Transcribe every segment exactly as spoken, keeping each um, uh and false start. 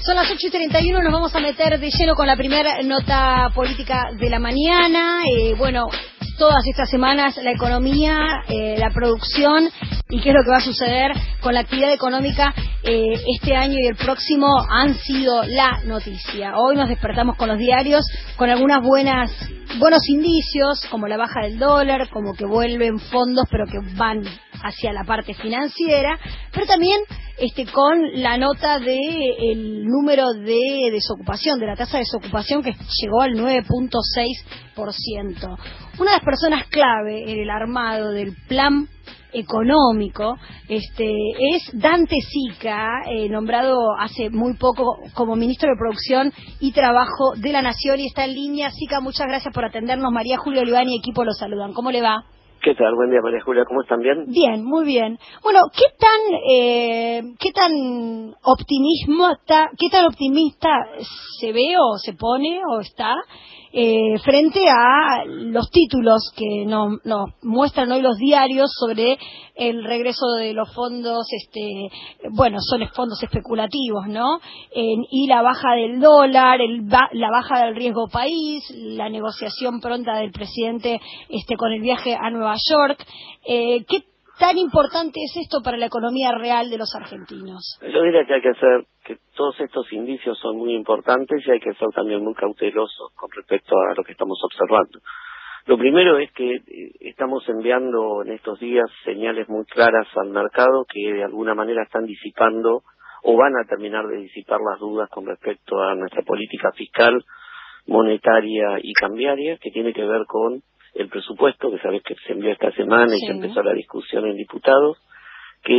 Son las ocho y treinta y uno, nos vamos a meter de lleno con la primera nota política de la mañana. Eh, bueno, todas estas semanas la economía, eh, la producción y qué es lo que va a suceder con la actividad económica eh, este año y el próximo han sido la noticia. Hoy nos despertamos con los diarios con algunas buenas buenos indicios, como la baja del dólar, como que vuelven fondos pero que van hacia la parte financiera, pero también este con la nota de el número de desocupación, de la tasa de desocupación que llegó al nueve punto seis por ciento. Una de las personas clave en el armado del plan económico este es Dante Sica, eh, nombrado hace muy poco como ministro de Producción y Trabajo de la Nación, y está en línea. Sica, muchas gracias por atendernos. María Julia Oliván y equipo los saludan. ¿Cómo le va? ¿Qué tal? Buen día, María Julia. ¿Cómo están? ¿Bien? Bien, muy bien. Bueno, ¿qué tan eh, qué tan optimismo está, qué tan optimista se ve o se pone o está eh, frente a los títulos que nos, nos muestran hoy los diarios sobre el regreso de los fondos, este, bueno, son fondos especulativos, ¿no? Eh, y la baja del dólar, el ba la baja del riesgo país, la negociación pronta del presidente este con el viaje a Nueva York. Eh, ¿Qué tan importante es esto para la economía real de los argentinos? Yo diría que hay que ser, que todos estos indicios son muy importantes y hay que ser también muy cautelosos con respecto a lo que estamos observando. Lo primero es que estamos enviando en estos días señales muy claras al mercado que de alguna manera están disipando o van a terminar de disipar las dudas con respecto a nuestra política fiscal, monetaria y cambiaria, que tiene que ver con el presupuesto, que sabés que se envió esta semana y sí. se empezó la discusión en diputados, que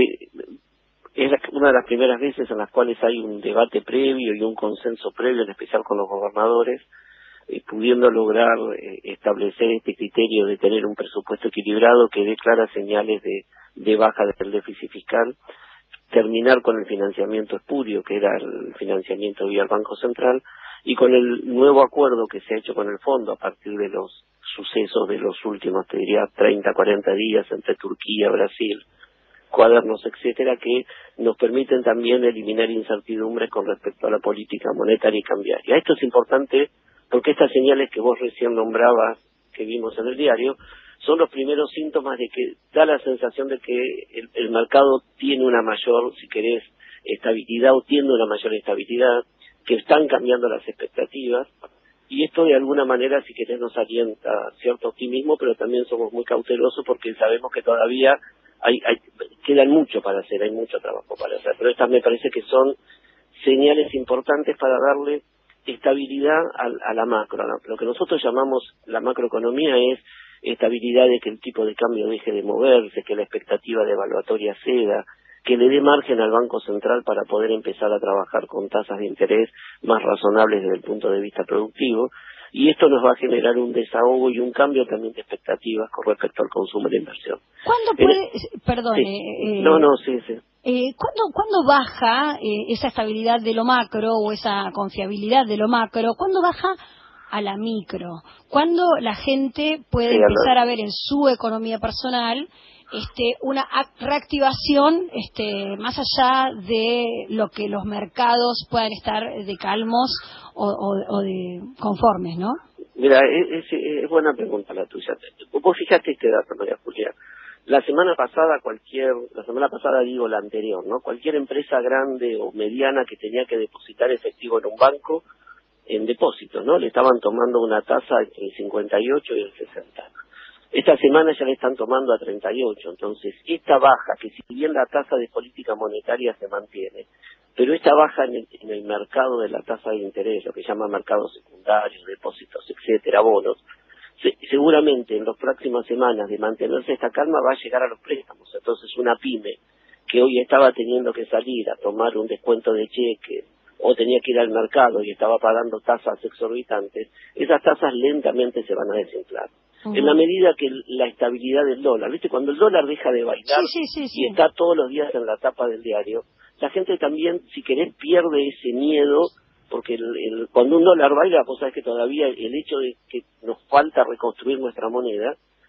es una de las primeras veces en las cuales hay un debate previo y un consenso previo, en especial con los gobernadores, eh, pudiendo lograr eh, establecer este criterio de tener un presupuesto equilibrado que dé claras señales de, de baja del déficit fiscal, terminar con el financiamiento espurio, que era el financiamiento vía el Banco Central, y con el nuevo acuerdo que se ha hecho con el fondo a partir de los sucesos de los últimos, te diría, treinta, cuarenta días entre Turquía, Brasil, cuadernos, etcétera, que nos permiten también eliminar incertidumbres con respecto a la política monetaria y cambiaria. Esto es importante porque estas señales que vos recién nombrabas, que vimos en el diario, son los primeros síntomas de que da la sensación de que el, el mercado tiene una mayor, si querés, estabilidad o tiene una mayor estabilidad, que están cambiando las expectativas, y esto de alguna manera, si querés, nos alienta cierto optimismo, pero también somos muy cautelosos porque sabemos que todavía hay, hay quedan mucho para hacer, hay mucho trabajo para hacer, pero estas me parece que son señales importantes para darle estabilidad a, a la macro. Lo que nosotros llamamos la macroeconomía es estabilidad de que el tipo de cambio deje de moverse, que la expectativa de evaluatoria ceda, que le dé margen al Banco Central para poder empezar a trabajar con tasas de interés más razonables desde el punto de vista productivo, y esto nos va a generar un desahogo y un cambio también de expectativas con respecto al consumo y la inversión. ¿Cuándo puede, eh, perdón, sí. eh, no, no, sí, sí. Eh, ¿cuándo, ¿Cuándo baja eh, esa estabilidad de lo macro o esa confiabilidad de lo macro? ¿Cuándo baja a la micro? ¿Cuándo la gente puede sí, empezar a, a ver en su economía personal este, una reactivación este, más allá de lo que los mercados puedan estar de calmos o, o, o de conformes, ¿no? Mira, es, es, es buena pregunta la tuya. Vos fijate este dato, María Julia. La semana pasada cualquier, la semana pasada digo la anterior, ¿no? Cualquier empresa grande o mediana que tenía que depositar efectivo en un banco, en depósitos, ¿no? Le estaban tomando una tasa entre el cincuenta y ocho y el sesenta. Esta semana ya le están tomando a treinta y ocho, entonces esta baja, que si bien la tasa de política monetaria se mantiene, pero esta baja en el, en el mercado de la tasa de interés, lo que se llama mercados secundarios, depósitos, etcétera, bonos, se, seguramente en las próximas semanas de mantenerse esta calma va a llegar a los préstamos. Entonces una pyme que hoy estaba teniendo que salir a tomar un descuento de cheque o tenía que ir al mercado y estaba pagando tasas exorbitantes, esas tasas lentamente se van a desinflar. Uh-huh. En la medida que la estabilidad del dólar, ¿viste? Cuando el dólar deja de bailar sí, sí, sí, sí. y está todos los días en la tapa del diario, la gente también, si querés, pierde ese miedo, porque el, el, cuando un dólar baila, vos sabés que todavía el hecho de que nos falta reconstruir nuestra moneda,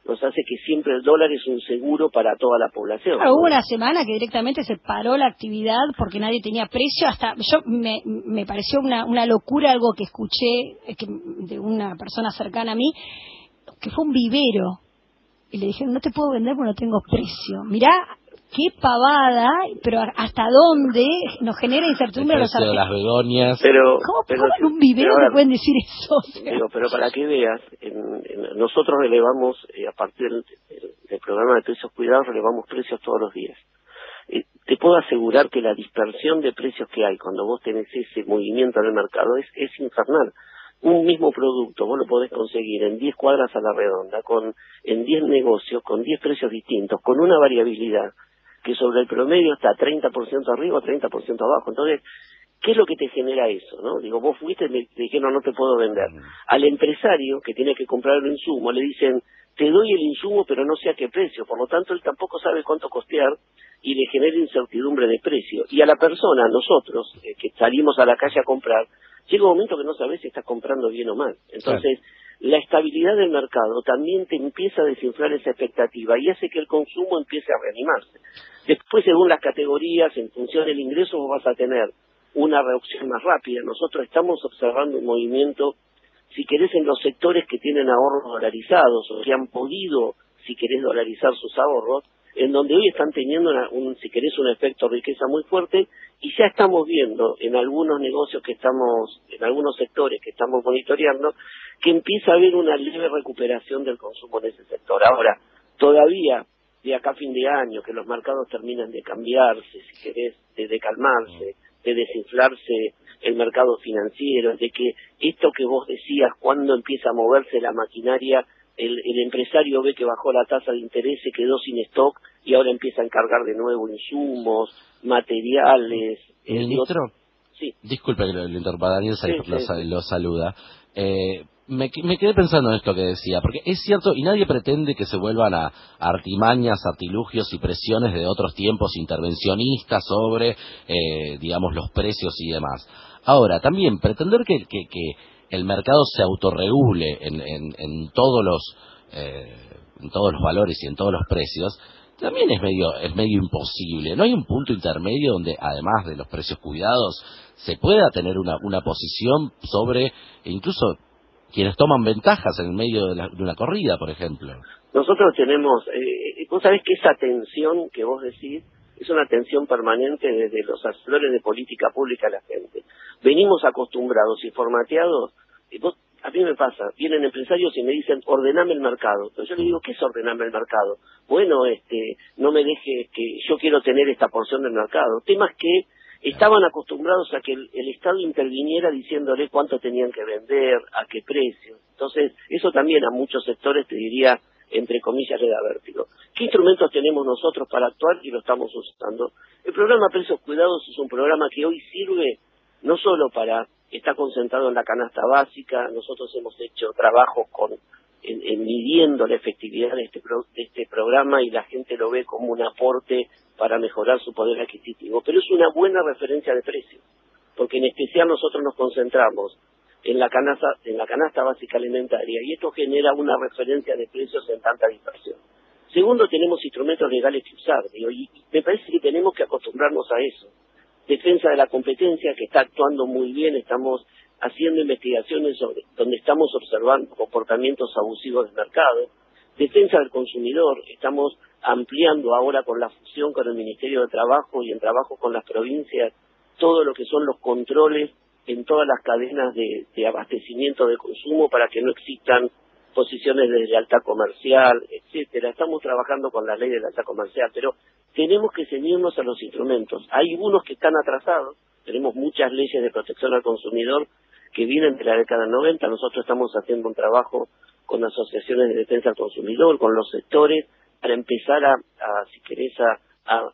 nos hace que siempre el dólar es un seguro para toda la población. Claro, hubo una semana que directamente se paró la actividad porque nadie tenía precio. Hasta yo me, me pareció una, una locura algo que escuché eh, que, de una persona cercana a mí, que fue un vivero. Y le dijeron, no te puedo vender porque no tengo precio. Mirá, qué pavada, pero hasta dónde nos genera incertidumbre a los artistas. Las begonias. Pero, ¿Cómo, pero, ¿cómo en un vivero pero, te pueden decir eso? O sea, pero, pero para que veas, en, en, nosotros relevamos, eh, a partir del, del programa de precios cuidados, relevamos precios todos los días. Eh, te puedo asegurar que la dispersión de precios que hay cuando vos tenés ese movimiento en el mercado es, es infernal. Un mismo producto vos lo podés conseguir en diez cuadras a la redonda, con en diez negocios, con diez precios distintos, con una variabilidad que sobre el promedio está treinta por ciento arriba o treinta por ciento abajo. Entonces, ¿qué es lo que te genera eso? ¿No? Digo, vos fuiste y me dijeron no te puedo vender. Al empresario que tiene que comprar el insumo le dicen, te doy el insumo pero no sé a qué precio. Por lo tanto, él tampoco sabe cuánto costear y le genera incertidumbre de precio. Y a la persona, nosotros, eh, que salimos a la calle a comprar, llega un momento que no sabes si estás comprando bien o mal. Entonces, claro, la estabilidad del mercado también te empieza a desinflar esa expectativa y hace que el consumo empiece a reanimarse. Después, según las categorías, en función del ingreso, vos vas a tener una reducción más rápida. Nosotros estamos observando un movimiento, si querés, en los sectores que tienen ahorros dolarizados o que han podido, si querés, dolarizar sus ahorros, en donde hoy están teniendo, una, un, si querés, un efecto de riqueza muy fuerte, y ya estamos viendo en algunos negocios que estamos, en algunos sectores que estamos monitoreando, que empieza a haber una leve recuperación del consumo en ese sector. Ahora, todavía, de acá a fin de año, que los mercados terminan de cambiarse, si querés, de, de calmarse, de desinflarse el mercado financiero, de que esto que vos decías, cuando empieza a moverse la maquinaria, El, el empresario ve que bajó la tasa de interés, se quedó sin stock y ahora empieza a encargar de nuevo insumos, materiales. Ministro, eh, sí. Disculpe que lo, lo interrumpa, Daniel sí, lo, sí. lo saluda. Eh, me, me quedé pensando en esto que decía, porque es cierto, y nadie pretende que se vuelvan a, a artimañas, artilugios y presiones de otros tiempos intervencionistas sobre, eh, digamos, los precios y demás. Ahora, también pretender que... que, que el mercado se autorregule en, en, en todos los eh, en todos los valores y en todos los precios, también es medio es medio imposible. ¿No hay un punto intermedio donde, además de los precios cuidados, se pueda tener una, una posición sobre incluso quienes toman ventajas en el medio de, la, de una corrida, por ejemplo? Nosotros tenemos, eh, vos sabés que esa tensión que vos decís es una tensión permanente desde los asesores de política pública a la gente. Venimos acostumbrados y formateados. Y vos, a mí me pasa, vienen empresarios y me dicen, ordename el mercado. Pero yo le digo, ¿qué es ordenarme el mercado? Bueno, este, no me deje que yo quiero tener esta porción del mercado. Temas que estaban acostumbrados a que el, el Estado interviniera diciéndole cuánto tenían que vender, a qué precio. Entonces, eso también a muchos sectores, te diría, entre comillas, le da vértigo. ¿Qué instrumentos tenemos nosotros para actuar y lo estamos usando? El programa Precios Cuidados es un programa que hoy sirve no solo para, está concentrado en la canasta básica, nosotros hemos hecho trabajos con, en, en midiendo la efectividad de este, pro, de este programa y la gente lo ve como un aporte para mejorar su poder adquisitivo, pero es una buena referencia de precios, porque en especial nosotros nos concentramos en la canasta, en la canasta básica alimentaria, y esto genera una referencia de precios en tanta dispersión. Segundo, tenemos instrumentos legales que usar, digo, y me parece que tenemos que acostumbrarnos a eso. Defensa de la competencia, que está actuando muy bien, estamos haciendo investigaciones sobre donde estamos observando comportamientos abusivos del mercado. Defensa del consumidor, estamos ampliando ahora con la fusión con el Ministerio de Trabajo y en trabajo con las provincias todo lo que son los controles en todas las cadenas de, de abastecimiento de consumo para que no existan posiciones de lealtad comercial, etcétera. Estamos trabajando con la ley de lealtad comercial, pero tenemos que ceñirnos a los instrumentos. Hay unos que están atrasados, tenemos muchas leyes de protección al consumidor que vienen de la década del noventa, nosotros estamos haciendo un trabajo con asociaciones de defensa al consumidor, con los sectores, para empezar a, a si querés, a, a,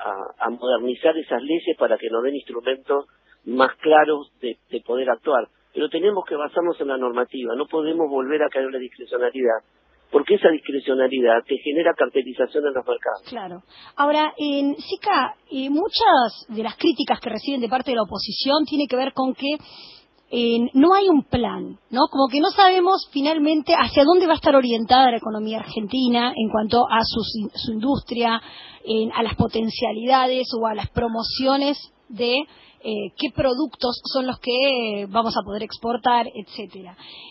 a modernizar esas leyes para que nos den instrumentos más claros de, de poder actuar. Pero tenemos que basarnos en la normativa, no podemos volver a caer en la discrecionalidad, porque esa discrecionalidad te genera cartelización en los mercados. Claro. Ahora, en SICA, eh, muchas de las críticas que reciben de parte de la oposición tiene que ver con que eh, no hay un plan, ¿no? Como que no sabemos finalmente hacia dónde va a estar orientada la economía argentina en cuanto a su, su industria, en, a las potencialidades o a las promociones de eh, qué productos son los que vamos a poder exportar, etcétera.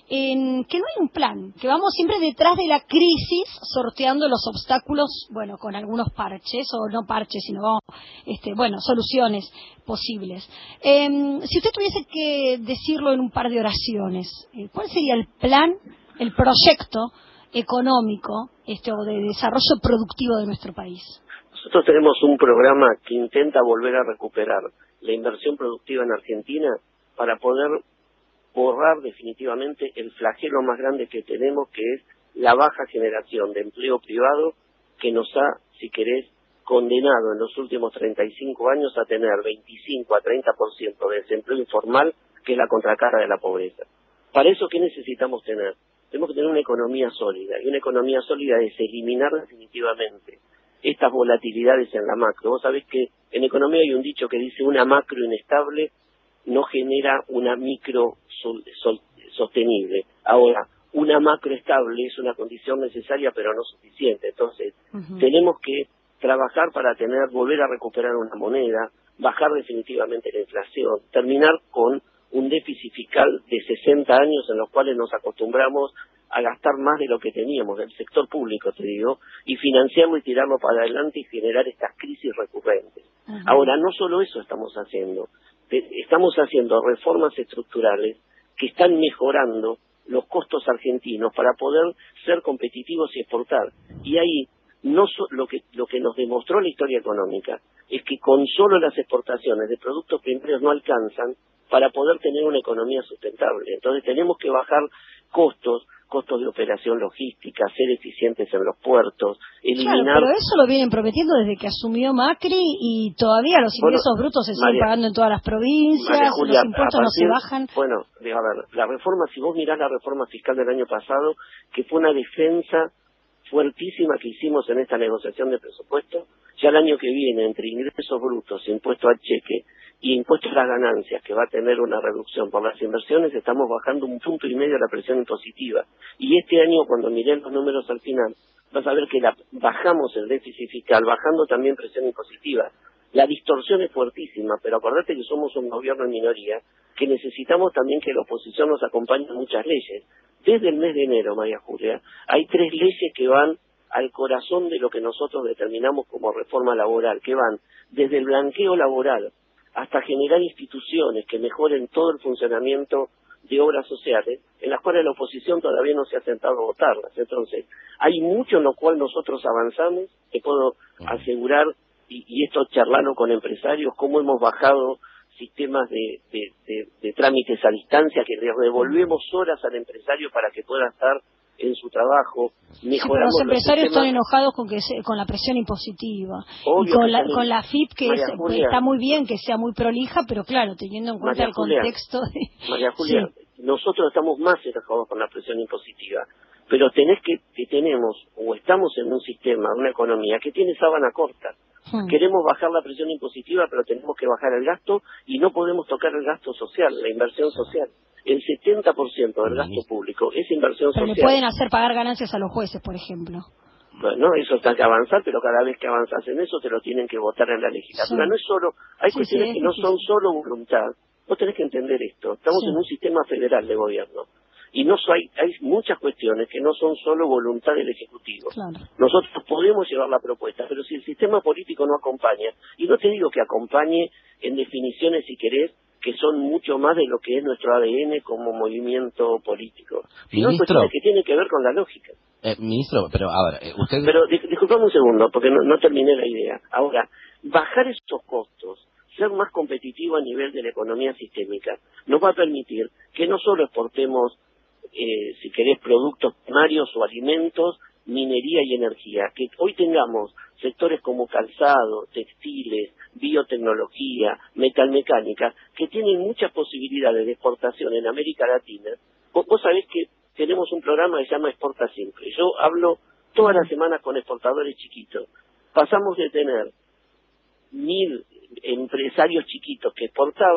En, que no hay un plan, que vamos siempre detrás de la crisis sorteando los obstáculos, bueno, con algunos parches, o no parches, sino, este, bueno, soluciones posibles. Eh, si usted tuviese que decirlo en un par de oraciones, eh, ¿cuál sería el plan, el proyecto económico este, o de desarrollo productivo de nuestro país? Nosotros tenemos un programa que intenta volver a recuperar la inversión productiva en Argentina para poder borrar definitivamente el flagelo más grande que tenemos, que es la baja generación de empleo privado, que nos ha, si querés, condenado en los últimos treinta y cinco años a tener veinticinco a treinta por ciento de desempleo informal, que es la contracara de la pobreza. Para eso, ¿qué necesitamos tener? Tenemos que tener una economía sólida, y una economía sólida es eliminar definitivamente estas volatilidades en la macro. Vos sabés que en economía hay un dicho que dice: una macro inestable no genera una micro sol, sol, sostenible. Ahora, una macro estable es una condición necesaria pero no suficiente. Entonces, uh-huh. tenemos que trabajar para tener, volver a recuperar una moneda, bajar definitivamente la inflación, terminar con un déficit fiscal de sesenta años en los cuales nos acostumbramos a gastar más de lo que teníamos, del sector público, te digo, y financiarlo y tirarlo para adelante y generar estas crisis recurrentes. Uh-huh. Ahora, no solo eso estamos haciendo, estamos haciendo reformas estructurales que están mejorando los costos argentinos para poder ser competitivos y exportar. Y ahí, no so, lo que lo que nos demostró la historia económica es que con solo las exportaciones de productos primarios no alcanzan para poder tener una economía sustentable. Entonces tenemos que bajar costos, costos de operación logística, ser eficientes en los puertos, eliminar... Claro, pero eso lo vienen prometiendo desde que asumió Macri y todavía los ingresos bueno, brutos se siguen María, pagando en todas las provincias, Julia, los impuestos partir, no se bajan. Bueno, a ver, la reforma, si vos mirás la reforma fiscal del año pasado, que fue una defensa fuertísima que hicimos en esta negociación de presupuesto, ya el año que viene, entre ingresos brutos, impuesto al cheque y impuestos a las ganancias, que va a tener una reducción por las inversiones, estamos bajando un punto y medio la presión impositiva. Y este año, cuando miré los números al final, vas a ver que la, bajamos el déficit fiscal, bajando también presión impositiva. La distorsión es fuertísima, pero acordate que somos un gobierno en minoría, que necesitamos también que la oposición nos acompañe en muchas leyes. Desde el mes de enero, María Julia, hay tres leyes que van al corazón de lo que nosotros determinamos como reforma laboral, que van desde el blanqueo laboral hasta generar instituciones que mejoren todo el funcionamiento de obras sociales, en las cuales la oposición todavía no se ha sentado a votarlas. Entonces, hay mucho en lo cual nosotros avanzamos, te puedo asegurar, y, y esto charlarlo con empresarios, cómo hemos bajado sistemas de, de, de, de trámites a distancia, que le devolvemos horas al empresario para que pueda estar en su trabajo. Sí, pero los empresarios los están enojados con que se, con la presión impositiva. Obvio, y con la, con la F I P, que es, Julia, está muy bien que sea muy prolija, pero claro, teniendo en cuenta María el Julia, contexto de... María Julia, sí. Nosotros estamos más enojados con la presión impositiva, pero tenés que, que tenemos, o estamos en un sistema, una economía que tiene sábana corta. Hmm. Queremos bajar la presión impositiva, pero tenemos que bajar el gasto, y no podemos tocar el gasto social, la inversión social. El setenta por ciento del gasto público es inversión pero social. Pero le pueden hacer pagar ganancias a los jueces, por ejemplo. Bueno, eso está que avanzar, pero cada vez que avanzas en eso te lo tienen que votar en la legislatura. Sí. No es solo, hay sí, cuestiones sí, que no difícil. Son solo voluntad. Vos tenés que entender esto. Estamos sí. en un sistema federal de gobierno. Y no so, hay, hay muchas cuestiones que no son solo voluntad del Ejecutivo. Claro. Nosotros podemos llevar la propuesta, pero si el sistema político no acompaña, y no te digo que acompañe en definiciones, si querés, que son mucho más de lo que es nuestro A D N como movimiento político, sino cuestiones que tienen que ver con la lógica. Eh, ministro, pero a ver, usted... Pero disculpame un segundo, porque no, no terminé la idea. Ahora, bajar esos costos, ser más competitivo a nivel de la economía sistémica, nos va a permitir que no solo exportemos, eh, si querés, productos primarios o alimentos, minería y energía, que hoy tengamos sectores como calzado, textiles, biotecnología, metalmecánica, que tienen muchas posibilidades de exportación en América Latina. Vos, vos sabés que tenemos un programa que se llama Exporta Simple. Yo hablo todas las semanas con exportadores chiquitos. Pasamos de tener mil empresarios chiquitos que exportaban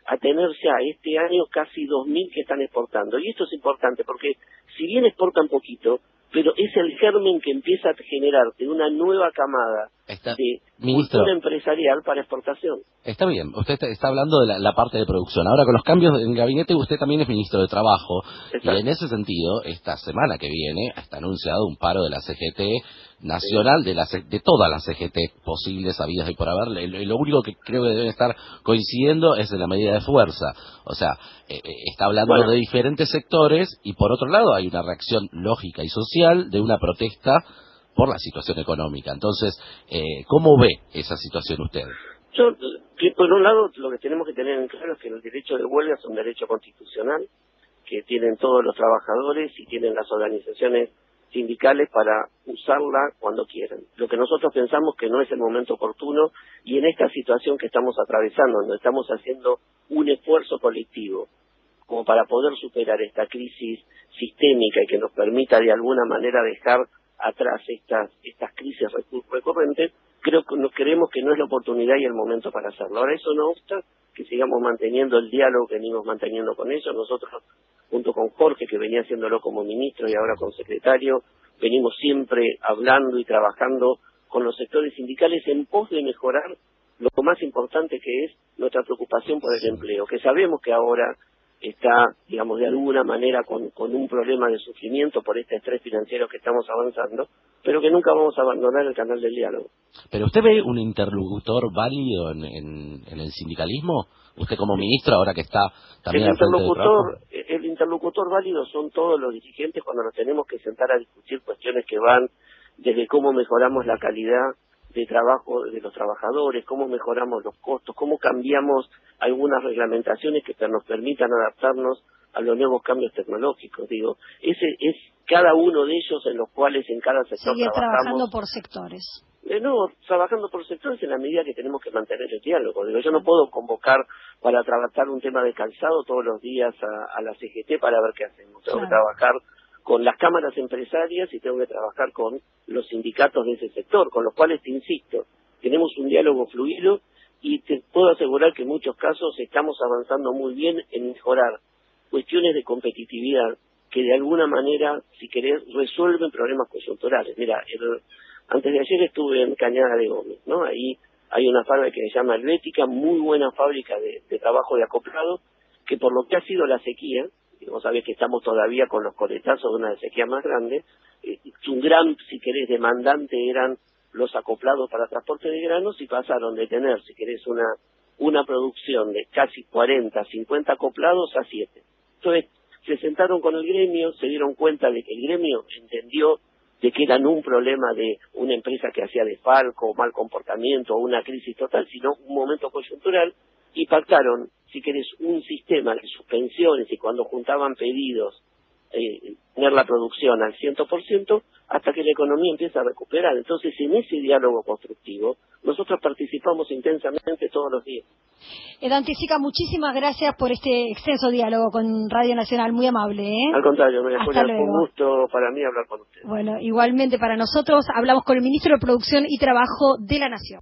a tener ya este año casi dos mil que están exportando. Y esto es importante porque si bien exportan poquito, pero es el germen que empieza a generarte una nueva camada está, de ministro, cultura empresarial para exportación. Está bien, usted está, está hablando de la, la parte de producción. Ahora, con los cambios en el gabinete, usted también es ministro de Trabajo. Exacto. Y en ese sentido, esta semana que viene, está anunciado un paro de la C G T nacional, sí. de, la, de todas las C G T posibles, habidas y por haber. Lo, lo único que creo que deben estar coincidiendo es en la medida de fuerza. O sea, eh, está hablando bueno. de diferentes sectores y, por otro lado, hay una reacción lógica y social de una protesta por la situación económica. Entonces, eh, ¿cómo ve esa situación usted? Yo, por un lado, lo que tenemos que tener en claro es que el derecho de huelga es un derecho constitucional que tienen todos los trabajadores y tienen las organizaciones sindicales para usarla cuando quieran. Lo que nosotros pensamos que no es el momento oportuno y en esta situación que estamos atravesando, donde estamos haciendo un esfuerzo colectivo como para poder superar esta crisis sistémica y que nos permita de alguna manera dejar atrás estas estas crisis recurrentes, creo que nos creemos que no es la oportunidad y el momento para hacerlo. Ahora, eso no obsta que sigamos manteniendo el diálogo que venimos manteniendo con ellos. Nosotros, junto con Jorge, que venía haciéndolo como ministro y ahora como secretario, venimos siempre hablando y trabajando con los sectores sindicales en pos de mejorar lo más importante que es nuestra preocupación por el empleo, que sabemos que ahora está, digamos, de alguna manera con, con un problema de sufrimiento por este estrés financiero que estamos avanzando, pero que nunca vamos a abandonar el canal del diálogo. ¿Pero usted ve un interlocutor válido en, en, en el sindicalismo? Usted como ministro, ahora que está también el al frente interlocutor, el interlocutor válido son todos los dirigentes cuando nos tenemos que sentar a discutir cuestiones que van desde cómo mejoramos la calidad de trabajo de los trabajadores, cómo mejoramos los costos, cómo cambiamos algunas reglamentaciones que nos permitan adaptarnos a los nuevos cambios tecnológicos. Digo, ese es cada uno de ellos en los cuales en cada sector Sigue trabajamos. trabajando por sectores. Eh, no, trabajando por sectores en la medida que tenemos que mantener el diálogo. Digo, yo no puedo convocar para tratar un tema de calzado todos los días a, a la C G T para ver qué hacemos. Tengo claro. que trabajar con las cámaras empresarias y tengo que trabajar con los sindicatos de ese sector, con los cuales, te insisto, tenemos un diálogo fluido y te puedo asegurar que en muchos casos estamos avanzando muy bien en mejorar cuestiones de competitividad que de alguna manera, si querés, resuelven problemas coyunturales. Mira, el, antes de ayer estuve en Cañada de Gómez, ¿no? Ahí hay una fábrica que se llama Helvética, muy buena fábrica de, de trabajo de acoplado, que por lo que ha sido la sequía, y vos sabés que estamos todavía con los coletazos de una sequía más grande, eh, un gran, si querés, demandante eran los acoplados para transporte de granos y pasaron de tener, si querés, una una producción de casi cuarenta, cincuenta acoplados a siete. Entonces, se sentaron con el gremio, se dieron cuenta de que el gremio entendió de que eran un problema de una empresa que hacía desfalco, mal comportamiento o una crisis total, sino un momento coyuntural, y pactaron, si querés, un sistema de suspensiones y cuando juntaban pedidos, eh, tener la producción al cien por ciento hasta que la economía empieza a recuperar. Entonces, en ese diálogo constructivo, nosotros participamos intensamente todos los días. Dante Sica, muchísimas gracias por este extenso diálogo con Radio Nacional, muy amable, ¿eh? Al contrario, María Julia, fue un gusto para mí hablar con usted. Bueno, igualmente para nosotros, hablamos con el Ministro de Producción y Trabajo de la Nación.